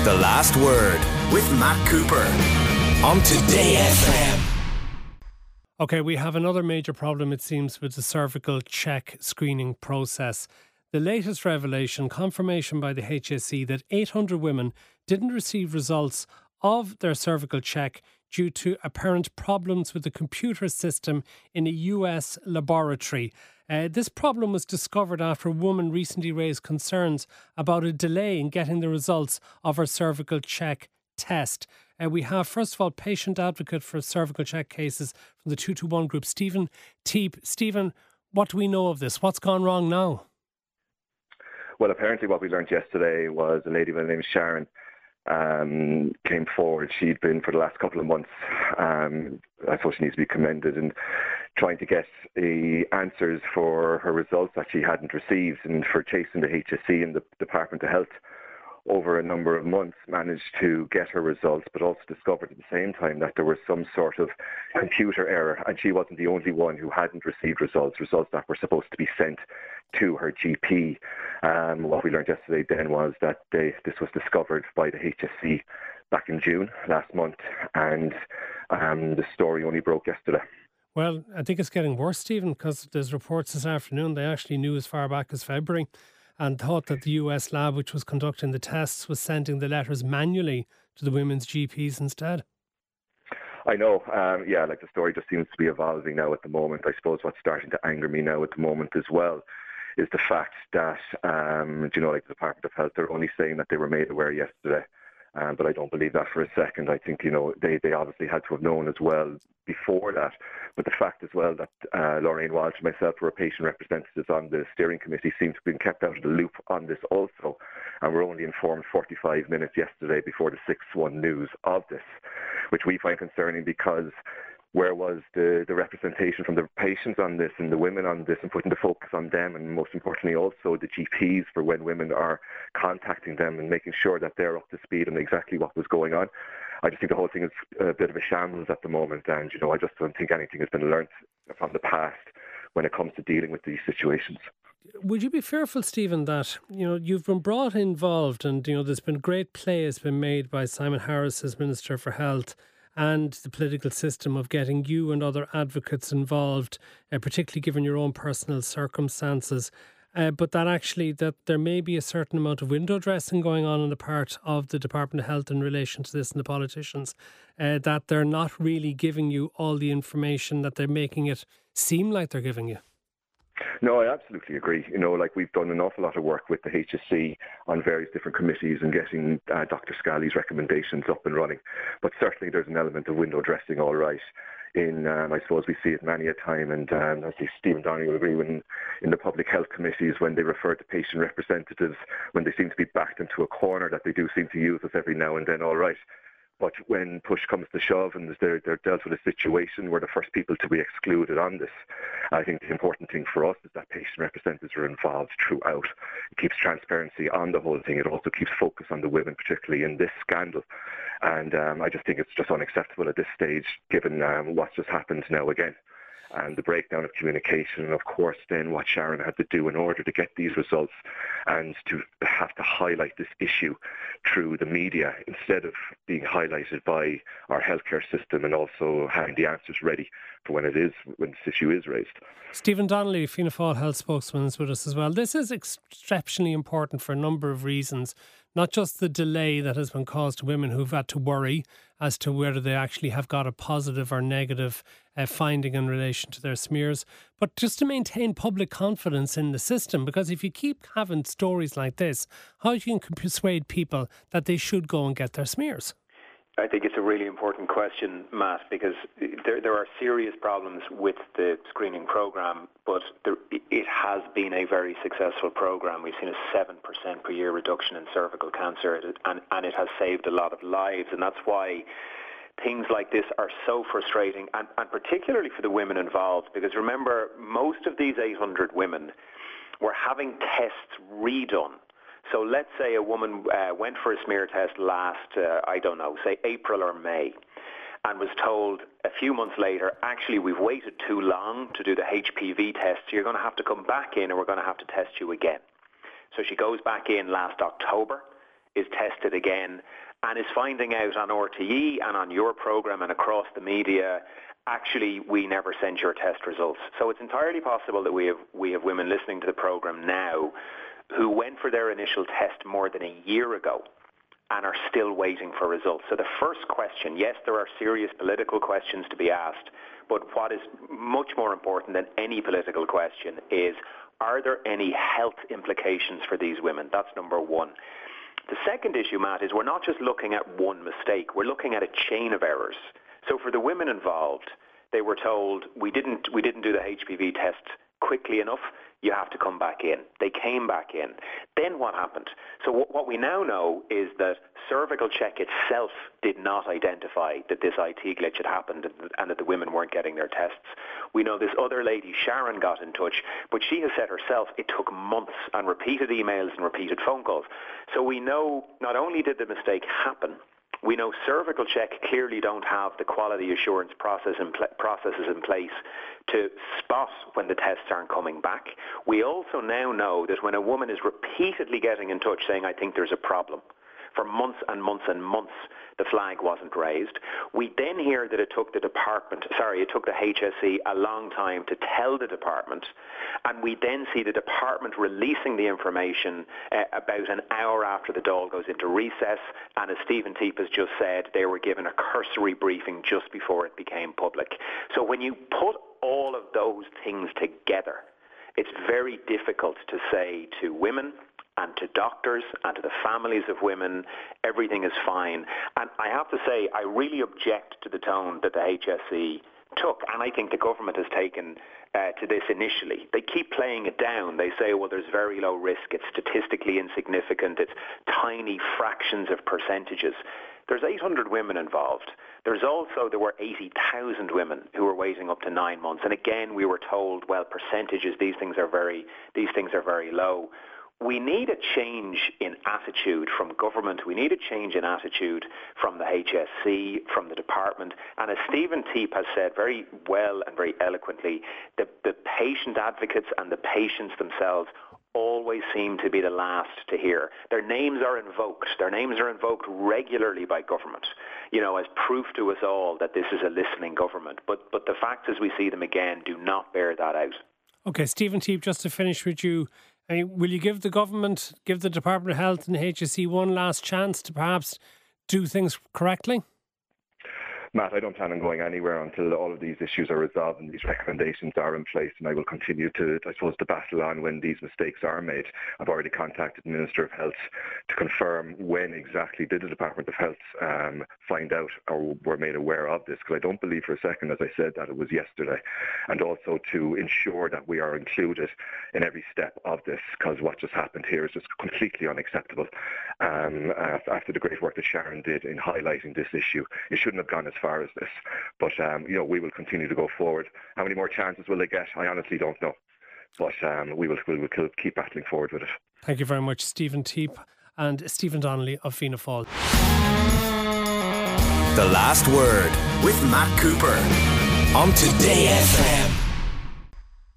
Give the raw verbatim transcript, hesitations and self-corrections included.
The Last Word with Matt Cooper on Today F M. OK, we have another major problem, it seems, with the cervical check screening process. The latest revelation, confirmation by the H S E that eight hundred women didn't receive results of their cervical check due to apparent problems with the computer system in a U S laboratory. Uh, this problem was discovered after a woman recently raised concerns about a delay in getting the results of her cervical check test. Uh, we have, first of all, patient advocate for cervical check cases from the two two one group, Stephen Teep. Stephen, what do we know of this? What's gone wrong now? Well, apparently what we learned yesterday was a lady by the name of Sharon um, came forward. She'd been, for the last couple of months, um, I suppose she needs to be commended, and trying to get the answers for her results that she hadn't received, and for chasing the H S E and the Department of Health over a number of months, managed to get her results, but also discovered at the same time that there was some sort of computer error, and she wasn't the only one who hadn't received results, results that were supposed to be sent to her G P. Um, what we learned yesterday then was that they, this was discovered by the H S E back in June last month, and um, the story only broke yesterday. Well, I think it's getting worse, Stephen, because there's reports this afternoon they actually knew as far back as February and thought that the U S lab which was conducting the tests was sending the letters manually to the women's G Ps instead. I know, um, yeah, like the story just seems to be evolving now at the moment. I suppose what's starting to anger me now at the moment as well is the fact that, um, you know, like the Department of Health, they're only saying that they were made aware yesterday. Um, but I don't believe that for a second. I think, you know, they, they obviously had to have known as well before that. But the fact as well that uh, Lorraine Walsh and myself were patient representatives on the steering committee seem to have been kept out of the loop on this also. And we're only informed forty-five minutes yesterday before the six one news of this, which we find concerning because where was the, the representation from the patients on this and the women on this, and putting the focus on them, and most importantly also the G Ps for when women are contacting them and making sure that they're up to speed on exactly what was going on. I just think the whole thing is a bit of a shambles at the moment, and you know I just don't think anything has been learnt from the past when it comes to dealing with these situations. Would you be fearful, Stephen, that you know you've been brought involved, and you know there's been great play has been made by Simon Harris as Minister for Health and the political system of getting you and other advocates involved, uh, particularly given your own personal circumstances, uh, but that actually that there may be a certain amount of window dressing going on on the part of the Department of Health in relation to this and the politicians, uh, that they're not really giving you all the information that they're making it seem like they're giving you. No, I absolutely agree. You know, like we've done an awful lot of work with the H S E on various different committees and getting uh, Doctor Scali's recommendations up and running. But certainly there's an element of window dressing, all right. In, um, I suppose we see it many a time, and um, I think Stephen Donnelly will agree, when in the public health committees, when they refer to patient representatives, when they seem to be backed into a corner, that they do seem to use us every now and then, all right. But when push comes to shove and they're, they're dealt with a situation, we're the first people to be excluded on this. I think the important thing for us is that patient representatives are involved throughout. It keeps transparency on the whole thing. It also keeps focus on the women, particularly in this scandal. And um, I just think it's just unacceptable at this stage, given um, what's just happened now again. And the breakdown of communication, and of course then what Sharon had to do in order to get these results, and to have to highlight this issue through the media instead of being highlighted by our healthcare system, and also having the answers ready for when it is, when this issue is raised. Stephen Donnelly, Fianna Fáil Health spokesman, is with us as well. This is exceptionally important for a number of reasons. Not just the delay that has been caused to women who've had to worry as to whether they actually have got a positive or negative uh, finding in relation to their smears, but just to maintain public confidence in the system. Because if you keep having stories like this, how you can persuade people that they should go and get their smears? I think it's a really important question, Matt, because there there are serious problems with the screening programme, but there, it has been a very successful programme. We've seen a seven percent per year reduction in cervical cancer, and, and it has saved a lot of lives, and that's why things like this are so frustrating, and, and particularly for the women involved, because remember, most of these eight hundred women were having tests redone. So let's say a woman uh, went for a smear test last, uh, I don't know, say April or May, and was told a few months later, actually we've waited too long to do the H P V test, so you're going to have to come back in and we're going to have to test you again. So she goes back in last October. is tested again and is finding out on R T E and on your programme and across the media, actually, we never sent your test results. So it's entirely possible that we have we have women listening to the programme now who went for their initial test more than a year ago and are still waiting for results. So the first question, yes, there are serious political questions to be asked, but what is much more important than any political question is, are there any health implications for these women? That's number one. The second issue, Matt, is we're not just looking at one mistake. We're looking at a chain of errors. So for the women involved, they were told, we didn't, we didn't do the H P V test quickly enough, you have to come back in. They came back in. Then what happened? So w- what we now know is that Cervical Check itself did not identify that this I T glitch had happened and that the women weren't getting their tests. We know this other lady, Sharon, got in touch, but she has said herself it took months and repeated emails and repeated phone calls. So we know not only did the mistake happen, we know Cervical Check clearly don't have the quality assurance process in pl- processes in place to spot when the tests aren't coming back. We also now know that when a woman is repeatedly getting in touch saying, I think there's a problem, for months and months and months, the flag wasn't raised. We then hear that it took the department, sorry, it took the H S E a long time to tell the department, and we then see the department releasing the information uh, about an hour after the Dáil goes into recess, and as Stephen Teep has just said, they were given a cursory briefing just before it became public. So when you put all of those things together, it's very difficult to say to women and to doctors and to the families of women, everything is fine. And I have to say, I really object to the tone that the H S E took, and I think the government has taken uh, to this initially. They keep playing it down. They say, well, there's very low risk, it's statistically insignificant, it's tiny fractions of percentages. There's eight hundred women involved. There's also, there were eighty thousand women who were waiting up to nine months. And again, we were told, well, percentages, these things are very, these things are very low. We need a change in attitude from government. We need a change in attitude from the H S C, from the department. And as Stephen Teep has said very well and very eloquently, the, the patient advocates and the patients themselves always seem to be the last to hear. Their names are invoked. Their names are invoked regularly by government, you know, as proof to us all that this is a listening government. But but the facts as we see them again do not bear that out. Okay, Stephen Teep, just to finish with you, I mean, will you give the government, give the Department of Health and the H S C one last chance to perhaps do things correctly? Matt, I don't plan on going anywhere until all of these issues are resolved and these recommendations are in place, and I will continue to, I suppose, to battle on when these mistakes are made. I've already contacted the Minister of Health to confirm when exactly did the Department of Health um, find out or were made aware of this, because I don't believe for a second, as I said, that it was yesterday, and also to ensure that we are included in every step of this, because what just happened here is just completely unacceptable. Um, after the great work that Sharon did in highlighting this issue, it shouldn't have gone as far as this, but um, you know, we will continue to go forward. How many more chances will they get? I honestly don't know, but um, we will we will keep battling forward with it. Thank you very much, Stephen Teep and Stephen Donnelly of Fianna Fáil. The Last Word with Matt Cooper on Today F M.